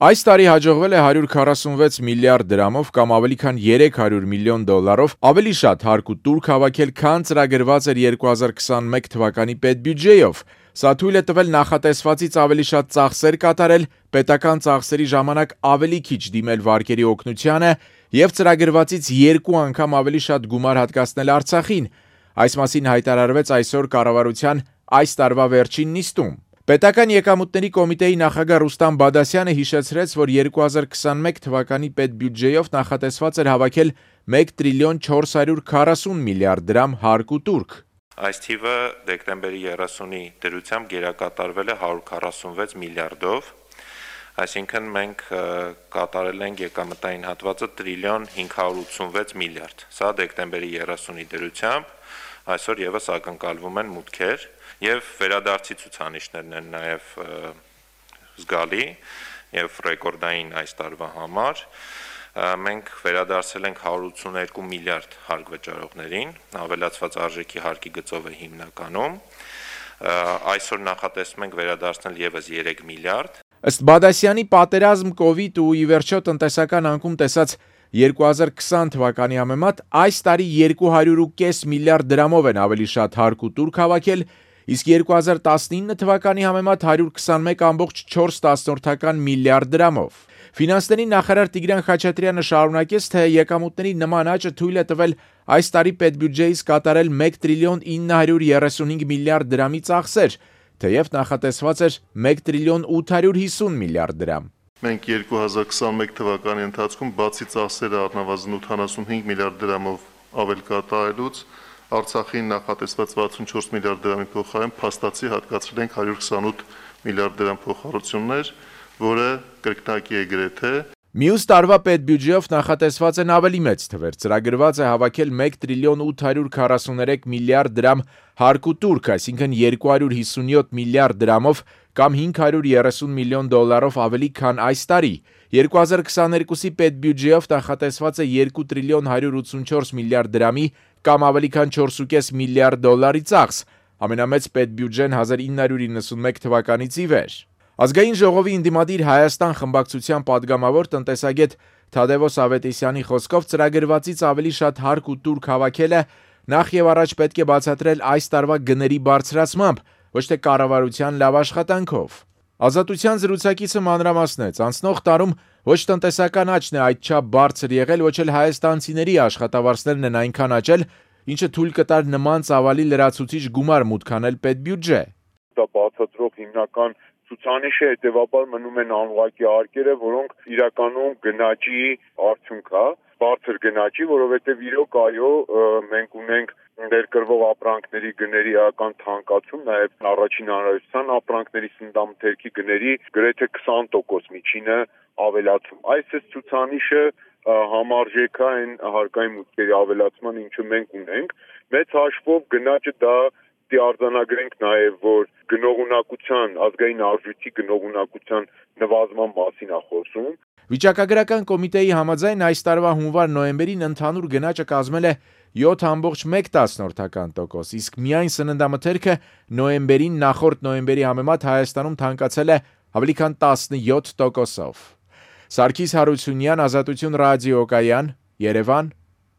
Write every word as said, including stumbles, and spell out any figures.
Այս տարի հաջողվել է հարյուր քառասունվեց միլիարդ դրամով կամ ավելի քան երեք հարյուր միլիոն դոլարով ավելի շատ հարկ ու տուրք հավաքել, քան ծրագրված էր երկու հազար քսանմեկ թվականի պետբյուջեով։ Սա թույլ է տվել նախատեսվածից ավելի շատ ծախսեր կատարել, պետական ծախսերի ժամանակ ավելի քիչ դիմել վարկերի օգնությանը և ծրագրվածից երկու անգամ ավելի շատ գումար հատկացնել Արցախին։ Այս մասին հայտարարվեց այսօր կառավարության այս տարվա վերջին նիստում։ Պետական եկամուտների կոմիտեի նախագահ Ռուստամ Բադասյանը հիշեցրեց, որ երկու հազար քսանմեկ թվականի պետբյուջեով նախատեսված էր հավաքել մեկ տրիլիոն չորս հարյուր քառասուն միլիարդ դրամ հարկ ու տուրք։ Այս թիվը դեկտեմբերի երեսունի դրությամբ գերակատարվել է հարյուր քառասունվեց միլիարդով, այսինքն մենք կատարել ենք եկամտային հատվածը տրիլիոն հինգ հարյուր ութսունվեց միլիարդ։ Սա դեկտեմբերի երեսունի դրությամբ այսօր եւս ակնկալվում են մուտքեր եւ վերադարձի ցուցանիշներն են նաեւ զգալի եւ ռեկորդային այս տարվա համար։ Մենք վերադարձել ենք հարյուր ութսուներկու միլիարդ հարկ վճարողներին, ավելացված արժեքի հարկի գծով է հիմնականում։ Այսօր նախատեսում ենք վերադարձնել եւս երեք միլիարդ։ Ըստ Բադասյանի, պատերազմ, կովիդ ու ի վերջո տնտեսական անկում տեսած երկու հազար քսան թվականի համեմատ այս տարի երկու հարյուր ու կես միլիարդ դրամով են ավելի շատ հարկ ու տուրք հավաքել, իսկ երկու հազար տասնինը թվականի համեմատ հարյուր քսանմեկ կόμma չորս միլիարդ դրամով։ Ֆինանսների նախարար Տիգրան Խաչատրյանը շարունակեց, թե եկամուտների նման աճը թույլ է տվել այս տարի պետբյուջեից կատարել մեկ տրիլիոն ինը հարյուր երեսունհինգ միլիարդ դրամի ծախսեր, թեև նախատեսված էր մեկ տրիլիոն ութ հարյուր հիսուն միլիարդ դրամ։ Մենք երկու հազար քսանմեկ թվականի ընթացքում բացի ծախսերը առնվազն ութանասունհինգ միլիարդ դրամով ավել կատարելուց Արցախին նախատեսված վաթսունչորս միլիարդ դրամի փոխարեն փաստացի հատկացրել ենք հարյուր քսանութ միլիարդ դրամ փոխհարություններ, որը կրկնակի է գրեթե։ Մյուս տարվա պետբյուջեով նախատեսված են ավելի մեծ թվեր, ծրագրված է հավաքել մեկ տրիլիոն ութ հարյուր քառասուներեք միլիարդ դրամ հարկ ու տուրք, այսինքն երկու հարյուր հիսունյոթ միլիարդ դրամով կամ հինգ հարյուր երեսուն միլիոն դոլարով ավելի քան այս տարի։ երկու հազար քսաներկուսի պետբյուջեով նախատեսված է երկու տրիլիոն հարյուր ութսունչորս միլիարդ դրամի կամ ավելի քան չորս ու կես միլիարդ դոլարի ծախս, ամենամեծ պետբյուջեն հազար ինը հարյուր իննսունմեկ թվականից ի վեր։ Ազգային ժողովի ընդդիմադիր Հայաստան խմբակցության պատգամավոր տնտեսագետ Թադևոս Ավետիսյանի խոսքով ծրագրվածից ավելի շատ հարկ ու տուրք հավաքելը նախ եւ առաջ պետք է բացատրել այս տարվա գների բարձրացմամբ, ոչ թե կառավարության լավ աշխատանքով։ Ազատության զրուցակիցը մանրամասնեց, անցնող տարում ոչ տնտեսական աճն է այդչափ բարձր եղել, ոչ էլ հայաստանցիների աշխատավարձներն են այնքան աճել, ինչը թույլ կտար նման ծավալի լրացուցիչ գումար մուտք անել պետբյուջե։ Դա բացատրող հիմնական ցուցանիշը հետևաբար մնում են անուղղակի արկերը, որոնք իրականում գնաճի արդյունք է, բարձր գնաճի, որովհետև իրոք այո, մենք ունենք ներկրվող ապրանքների գների էական թանկացում, նաև առաջին հանրահայտության ապրանքների սննդամթերքի գների գրեթե քսան տոկոս միջինը ավելացում։ Այս է ցուցանիշը համարժեք է այն հարկային մուտքերի ավելացման, ինչը մենք ունենք։ Մեծ հաշվով գնաճը դա արձանագրենք նաև, որ գնողունակության, ազգային արժույթի գնողունակության նվազման մասին է խոսում։ Վիճակագրական կոմիտեի համաձայն այս տարվա հունվար-նոյեմբերին ընդհանուր գնաճը կազմել է յոթ կόμma մեկ տոկոս, իսկ միայն սննդամթերքը նոյեմբերին նախորդ նոյեմբերի համեմատ Հայաստանում թանկացել է ավելի քան տասնյոթ տոկոսով։ Սարգիս Հարությունյան, Ազատություն ռադիոկայան, Երևան։